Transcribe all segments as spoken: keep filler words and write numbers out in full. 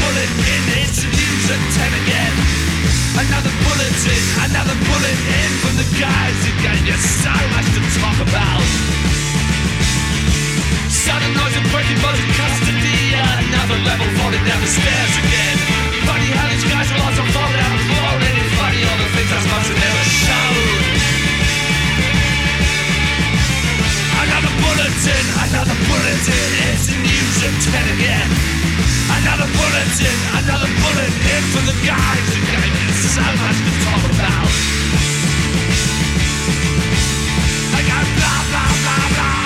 bullet in, it's news at ten again. Another bulletin, another bullet in from the guys who gave you so much to talk about. Sudden noise of breaking bones in custody, another level falling down the stairs again. Funny how these guys are lots of falling down the floor, and it's funny all the things I'm supposed to never show. Another bulletin, another bulletin, it's the news at ten again. Another bulletin, another bullet in for the guys who gave me so much to talk about. I got blah blah blah blah.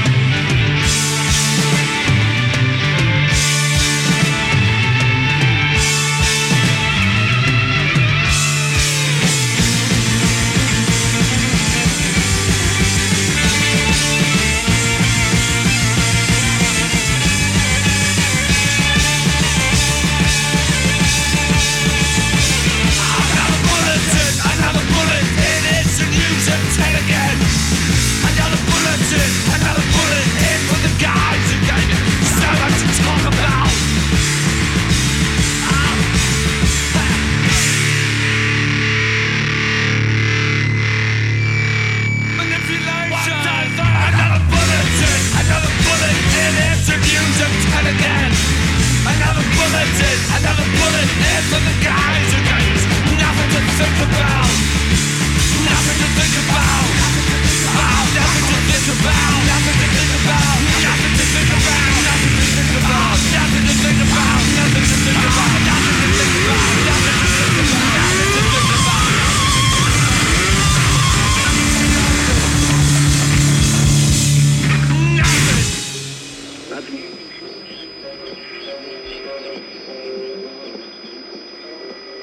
Another bullet in for the guys who gave me so much to talk about. Manipulation. Another bulletin, another bullet in, it's the news at ten again. Another bulletin, another bullet in for the guys.